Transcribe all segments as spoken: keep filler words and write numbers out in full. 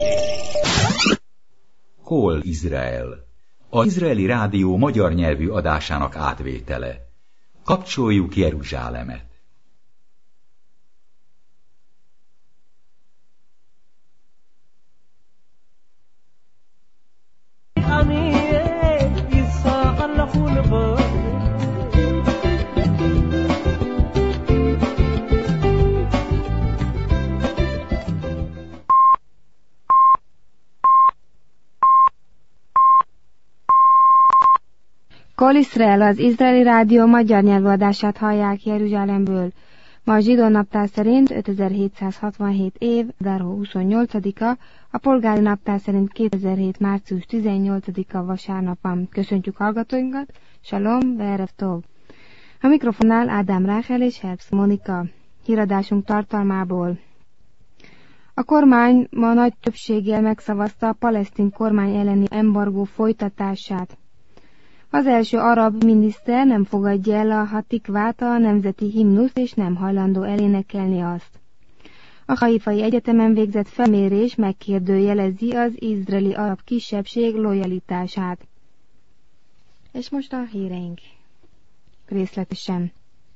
Hol Izrael? Az Izraeli Rádió magyar nyelvű adásának átvétele. Kapcsoljuk Jeruzsálemet! Kol Izrael, az Izraeli Rádió magyar nyelvű adását hallják Jeruzsálemből. Ma a zsidó naptár szerint ötezer-hétszázhatvanhét év, Adar huszonnyolcadika, a polgári naptár szerint kétezer-hét. március tizennyolcadika vasárnap van. Köszöntjük hallgatóinkat, Shalom, Ve'erev Tov. A mikrofonnál Ádám Ráhel és Herbst Monika. Híradásunk tartalmából. A kormány ma nagy többséggel megszavazta a palesztin kormány elleni embargó folytatását. Az első arab miniszter nem fogadja el a hatikvát, a nemzeti himnuszt, és nem hajlandó elénekelni azt. A Haifai Egyetemen végzett felmérés megkérdőjelezi az izraeli arab kisebbség lojalitását. És most a híreink részletesen.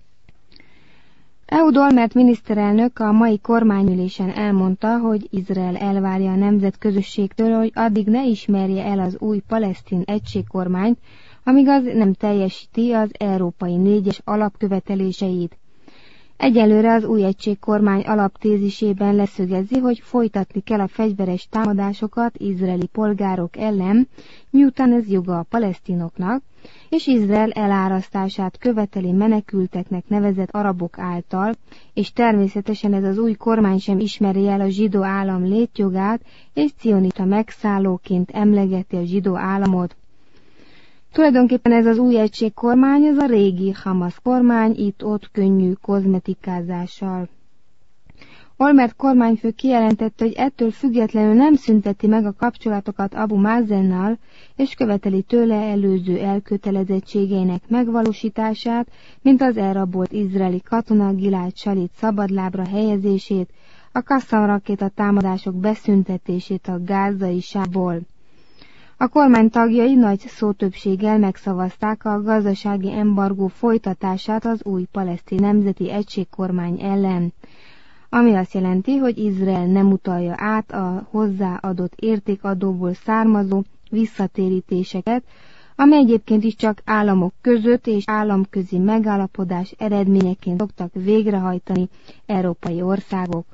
Ehud Olmert miniszterelnök a mai kormányülésen elmondta, hogy Izrael elvárja a nemzetközösségtől, hogy addig ne ismerje el az új palesztin egységkormányt, amíg az nem teljesíti az európai négyes alapköveteléseit. Egyelőre az új egységkormány alaptézisében leszögezi, hogy folytatni kell a fegyveres támadásokat izraeli polgárok ellen, miután ez joga a palesztinoknak, és Izrael elárasztását követeli menekülteknek nevezett arabok által, és természetesen ez az új kormány sem ismeri el a zsidó állam létjogát, és cionista megszállóként emlegeti a zsidó államot. Tulajdonképpen ez az új egységkormány, ez a régi Hamas kormány, itt-ott könnyű kozmetikázással. Olmert kormányfő kijelentette, hogy ettől függetlenül nem szünteti meg a kapcsolatokat Abu Mazennal, és követeli tőle előző elkötelezettségeinek megvalósítását, mint az elrabolt izraeli katona Gilad Shalit szabadlábra helyezését, a Qassam rakéta támadások beszüntetését a gázai sávból. A kormány tagjai nagy szótöbbséggel megszavazták a gazdasági embargó folytatását az új palesztin nemzeti egységkormány ellen, ami azt jelenti, hogy Izrael nem utalja át a hozzáadott értékadóból származó visszatérítéseket, amely egyébként is csak államok között és államközi megállapodás eredményeként szoktak végrehajtani európai országok.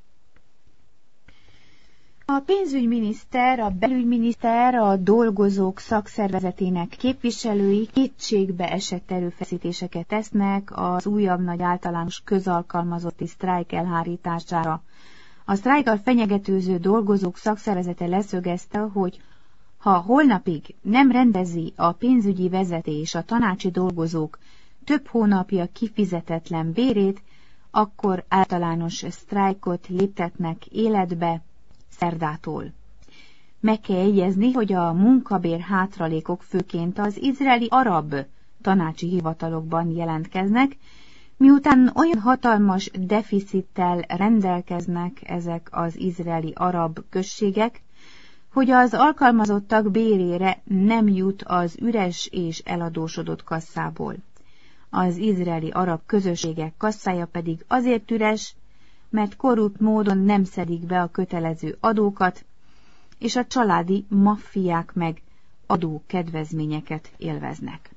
A pénzügyminiszter, a belügyminiszter, a dolgozók szakszervezetének képviselői kétségbe esett erőfeszítéseket tesznek az újabb nagy általános közalkalmazotti sztrájk elhárítására. A sztrájkkal fenyegetőző dolgozók szakszervezete leszögezte, hogy ha holnapig nem rendezi a pénzügyi vezetés a tanácsi dolgozók több hónapja kifizetetlen bérét, akkor általános sztrájkot léptetnek életbe szerdától. Meg kell jegyezni, hogy a munkabér hátralékok főként az izraeli arab tanácsi hivatalokban jelentkeznek, miután olyan hatalmas deficittel rendelkeznek ezek az izraeli arab községek, hogy az alkalmazottak bérére nem jut az üres és eladósodott kasszából. Az izraeli arab közösségek kasszája pedig azért üres, mert korrupt módon nem szedik be a kötelező adókat, és a családi maffiák meg adó kedvezményeket élveznek.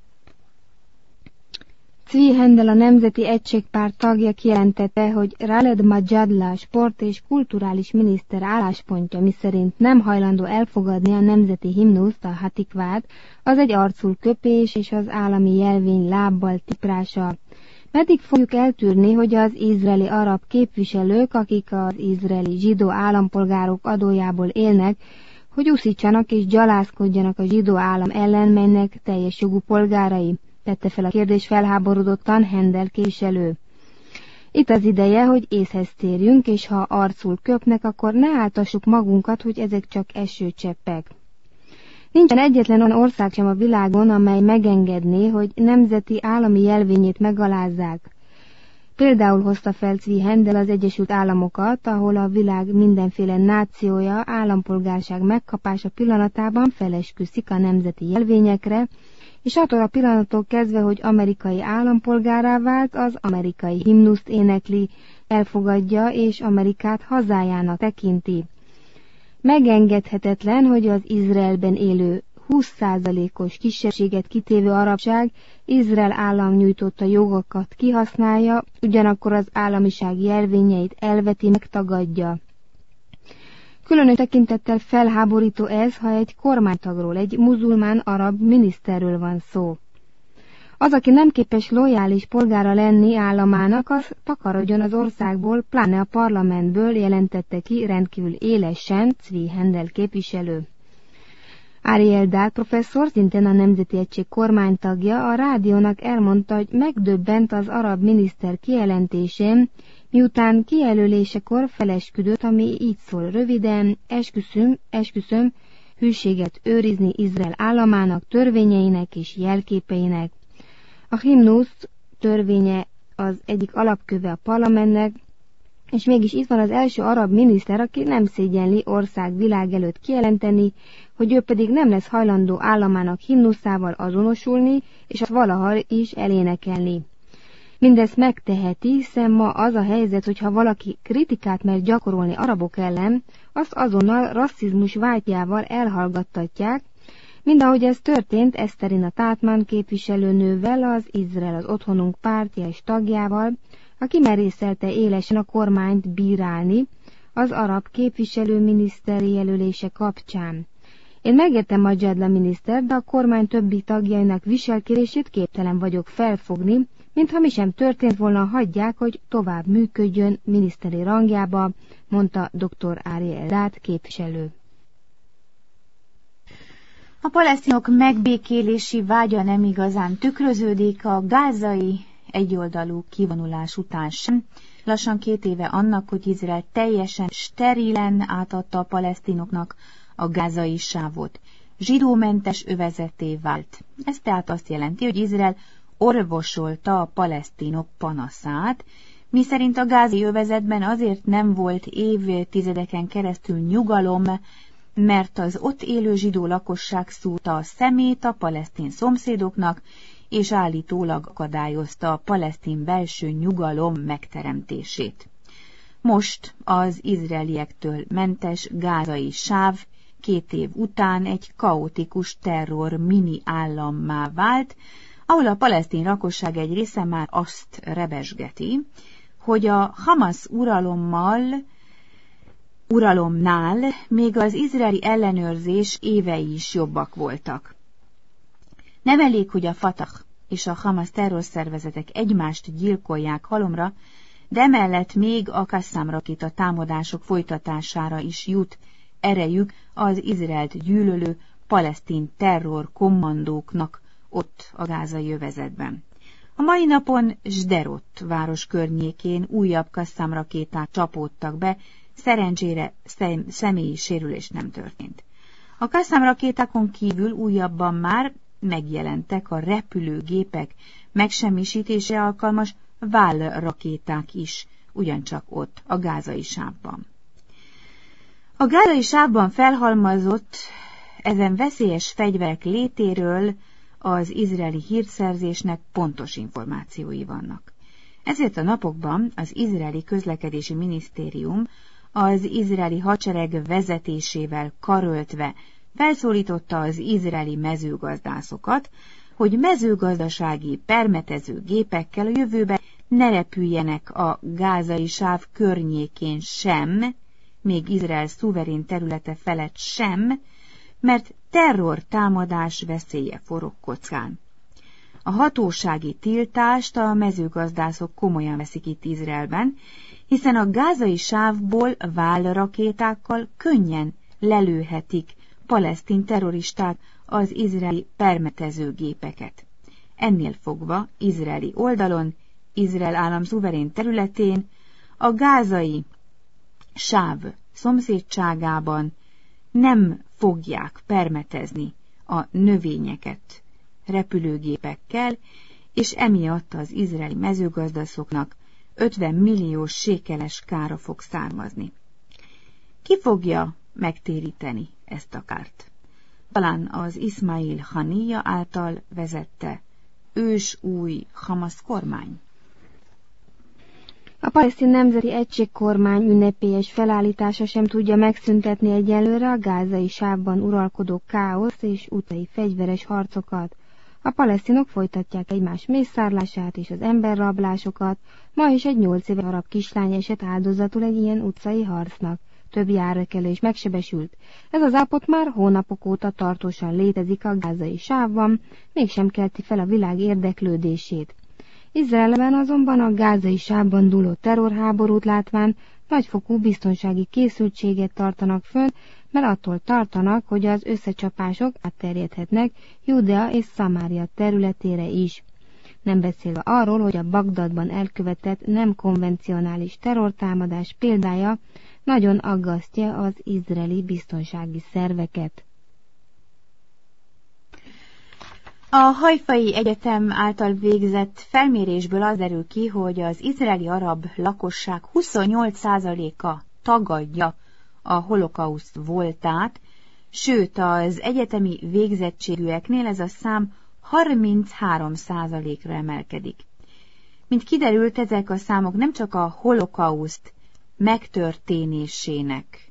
Zvi Hendel, a Nemzeti Egységpárt tagja kijelentette, hogy Raled Majadla sport- és kulturális miniszter álláspontja, miszerint nem hajlandó elfogadni a nemzeti himnuszt, a hatikvát, az egy arcul köpés és az állami jelvény lábbal tiprása. Meddig fogjuk eltűrni, hogy az izraeli arab képviselők, akik az izraeli zsidó állampolgárok adójából élnek, hogy uszítsanak és gyalászkodjanak a zsidó állam ellen, melynek teljes jogú polgárai? Tette fel a kérdés felháborodottan Hendel képviselő. Itt az ideje, hogy észhez térjünk, és ha arcul köpnek, akkor ne áltassuk magunkat, hogy ezek csak esőcseppek. Nincsen egyetlen olyan ország sem a világon, amely megengedné, hogy nemzeti állami jelvényét megalázzák. Például hozta fel Zvi Handel az Egyesült Államokat, ahol a világ mindenféle nációja állampolgárság megkapása pillanatában felesküszik a nemzeti jelvényekre, és attól a pillanattól kezdve, hogy amerikai állampolgárá vált, az amerikai himnuszt énekli, elfogadja és Amerikát hazájának tekinti. Megengedhetetlen, hogy az Izraelben élő húsz százalékos kisebbséget kitévő arabság Izrael állam nyújtotta jogokat kihasználja, ugyanakkor az államiság jelvényeit elveti, megtagadja. Különös tekintettel felháborító ez, ha egy kormánytagról, egy muzulmán arab miniszterről van szó. Az, aki nem képes lojális polgára lenni államának, az takarodjon az országból, pláne a parlamentből, jelentette ki rendkívül élesen Zvi Handel képviselő. Ariel Dát professzor, szintén a Nemzeti Egység kormánytagja, a rádiónak elmondta, hogy megdöbbent az arab miniszter kijelentésén, miután kijelölésekor felesküdött, ami így szól röviden: esküszöm, esküszöm hűséget őrizni Izrael államának, törvényeinek és jelképeinek. A himnusz törvénye az egyik alapköve a parlamentnek, és mégis itt van az első arab miniszter, aki nem szégyenli ország világ előtt kijelenteni, hogy ő pedig nem lesz hajlandó államának himnuszával azonosulni, és azt valaha is elénekelni. Mindezt megteheti, hiszen ma az a helyzet, hogyha valaki kritikát mer gyakorolni arabok ellen, azt azonnal rasszizmus vágyjával elhallgattatják, mind ahogy ez történt Eszterina Tátman képviselőnővel, az Izrael az Otthonunk pártja és tagjával, aki merészelte élesen a kormányt bírálni az arab képviselőminiszteri jelölése kapcsán. Én megértem a Dzsadla miniszter, de a kormány többi tagjainak viselkedését képtelen vagyok felfogni, mintha mi sem történt volna, hagyják, hogy tovább működjön miniszteri rangjába, mondta dr. Ariel Dát képviselő. A palesztinok megbékélési vágya nem igazán tükröződik a gázai egyoldalú kivonulás után sem. Lassan két éve annak, hogy Izrael teljesen sterilen átadta a palesztinoknak a gázai sávot. Zsidómentes övezetté vált. Ez tehát azt jelenti, hogy Izrael orvosolta a palesztinok panaszát, miszerint a gázai övezetben azért nem volt évtizedeken keresztül nyugalom, mert az ott élő zsidó lakosság szúrta a szemét a palesztin szomszédoknak, és állítólag akadályozta a palesztin belső nyugalom megteremtését. Most az izraeliektől mentes gázai sáv két év után egy kaotikus terror mini állammá vált, ahol a palesztin lakosság egy része már azt rebesgeti, hogy a Hamas uralommal, uralomnál még az izraeli ellenőrzés évei is jobbak voltak. Nem elég, hogy a Fatah és a Hamas terrorszervezetek egymást gyilkolják halomra, de emellett még a Qassam rakéta támadások folytatására is jut erejük az Izraelt gyűlölő palesztin terror kommandóknak ott a gázai övezetben. A mai napon Sderot város környékén újabb Qassam rakéták csapódtak be, szerencsére szem, személyi sérülés nem történt. A Qassam rakétákon kívül újabban már megjelentek a repülőgépek megsemmisítésre alkalmas válrakéták is, ugyancsak ott, a gázai sávban. A gázai sávban felhalmozott ezen veszélyes fegyverek létéről az izraeli hírszerzésnek pontos információi vannak. Ezért a napokban az izraeli közlekedési minisztérium az izraeli hadsereg vezetésével karöltve felszólította az izraeli mezőgazdászokat, hogy mezőgazdasági permetező gépekkel a jövőben ne repüljenek a gázai sáv környékén sem, még Izrael szuverén területe felett sem, mert terrortámadás veszélye forog kockán. A hatósági tiltást a mezőgazdászok komolyan veszik itt Izraelben, hiszen a gázai sávból válrakétákkal könnyen lelőhetik palesztin terroristák az izraeli permetezőgépeket. Ennél fogva izraeli oldalon, Izrael állam szuverén területén, a gázai sáv szomszédságában nem fogják permetezni a növényeket repülőgépekkel, és emiatt az izraeli mezőgazdászoknak ötven millió sékeles kára fog származni. Ki fogja megtéríteni ezt a kárt? Talán az Ismail Haniyya által vezette ős új Hamasz kormány? A Palesztin Nemzeti Egység kormány ünnepélyes felállítása sem tudja megszüntetni egyelőre a gázai sávban uralkodó káoszt és utcai fegyveres harcokat. A palesztinok folytatják egymás mészárlását és az emberrablásokat, ma is egy nyolc éves arab kislány esett áldozatul egy ilyen utcai harcnak. Több járakelő is megsebesült. Ez az állapot már hónapok óta tartósan létezik a gázai sávban, mégsem kelti fel a világ érdeklődését. Izraelben azonban a gázai sávban dúló terrorháborút látván nagyfokú biztonsági készültséget tartanak fönn, mert attól tartanak, hogy az összecsapások átterjedhetnek Judea és Szamária területére is. Nem beszélve arról, hogy a Bagdadban elkövetett nem konvencionális terrortámadás példája nagyon aggasztja az izraeli biztonsági szerveket. A Hajfai Egyetem által végzett felmérésből az derül ki, hogy az izraeli arab lakosság huszonnyolc százaléka tagadja a holokauszt voltát, sőt az egyetemi végzettségűeknél ez a szám harminchárom százalékra emelkedik. Mint kiderült, ezek a számok nem csak a holokauszt megtörténésének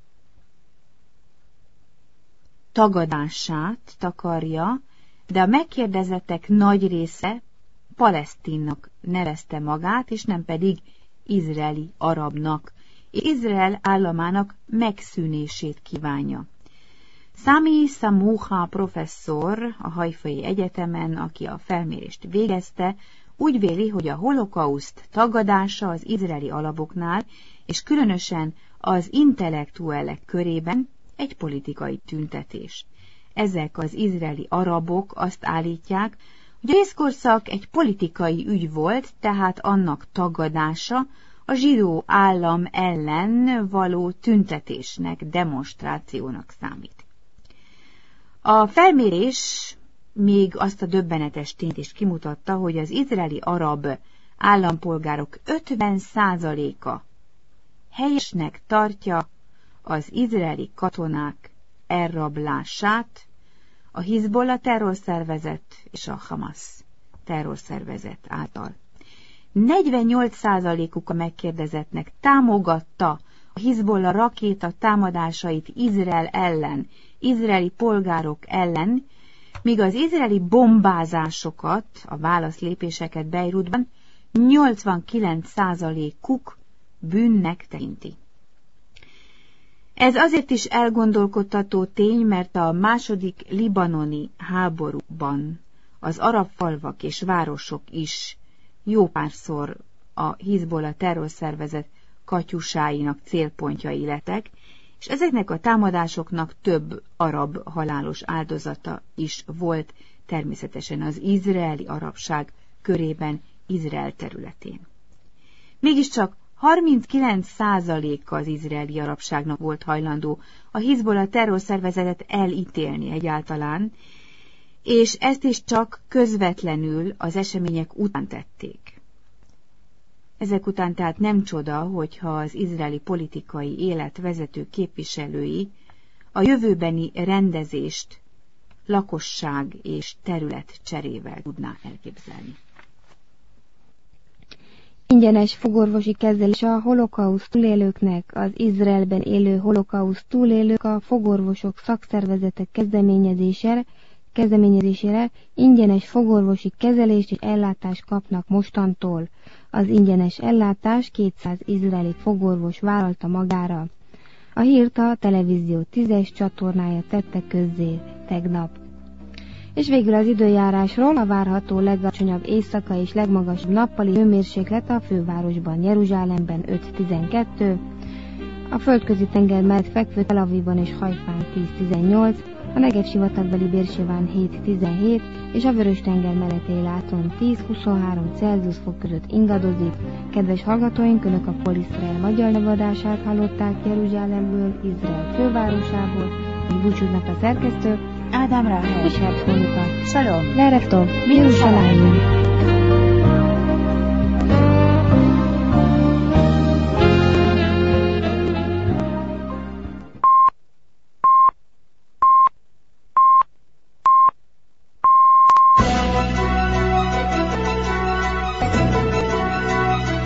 tagadását takarja, de a megkérdezettek nagy része palesztinnak nevezte magát, és nem pedig izraeli arabnak, és Izrael államának megszűnését kívánja. Sami Samoucha professzor a Hajfai Egyetemen, aki a felmérést végezte, úgy véli, hogy a holokauszt tagadása az izraeli alapoknál, és különösen az intellektuelek körében egy politikai tüntetés. Ezek az izraeli arabok azt állítják, hogy a részkorszak egy politikai ügy volt, tehát annak tagadása a zsidó állam ellen való tüntetésnek, demonstrációnak számít. A felmérés még azt a döbbenetes tényt is kimutatta, hogy az izraeli arab állampolgárok ötven százaléka helyesnek tartja az izraeli katonák elrablását a Hizbollah terrorszervezet és a Hamasz terrorszervezet által. negyvennyolc százalékuk a megkérdezettnek támogatta a Hizbollah rakéta támadásait Izrael ellen, izraeli polgárok ellen, míg az izraeli bombázásokat, a válaszlépéseket Beirutban nyolcvankilenc százalékuk bűnnek tekinti. Ez azért is elgondolkodtató tény, mert a második libanoni háborúban az arab falvak és városok is jó párszor a Hizbollah terrorszervezet katyusáinak célpontjai lettek, és ezeknek a támadásoknak több arab halálos áldozata is volt, természetesen az izraeli arabság körében, Izrael területén. Mégiscsak harminckilenc százaléka az izraeli arabságnak volt hajlandó a Hizbollah terrorszervezetet elítélni egyáltalán, és ezt is csak közvetlenül az események után tették. Ezek után tehát nem csoda, hogyha az izraeli politikai élet vezető képviselői a jövőbeni rendezést lakosság és terület cserével tudná elképzelni. Ingyenes fogorvosi kezelés a holokauszt túlélőknek. Az Izraelben élő holokauszt túlélők a fogorvosok szakszervezetek kezdeményezésére, kezdeményezésére ingyenes fogorvosi kezelést és ellátást kapnak mostantól. Az ingyenes ellátás kétszáz izraeli fogorvos vállalta magára. A hírt a Televízió tízes csatornája tette közzé tegnap. És végül az időjárásról: a várható legalacsonyabb éjszaka és legmagasabb nappali hőmérséklet a fővárosban, Jeruzsálemben öt tizenkettő, a földközi tenger mellett fekvő Tel Avivban és Hajfán tíz tizennyolc, a Negev sivatagbeli Bérseván hét tizenhét és a Vörös-tenger melletti Eiláton tíz huszonhárom Celsius fok között ingadozik. Kedves hallgatóink, Önök a Poliszrael magyar nyelvadását hallották Jeruzsálemből, Izrael fővárosából. Még búcsúznak a szerkesztők, Ádám Ráhel és Herbst Monika. Shalom. Lerev tov, Jeruzsálem.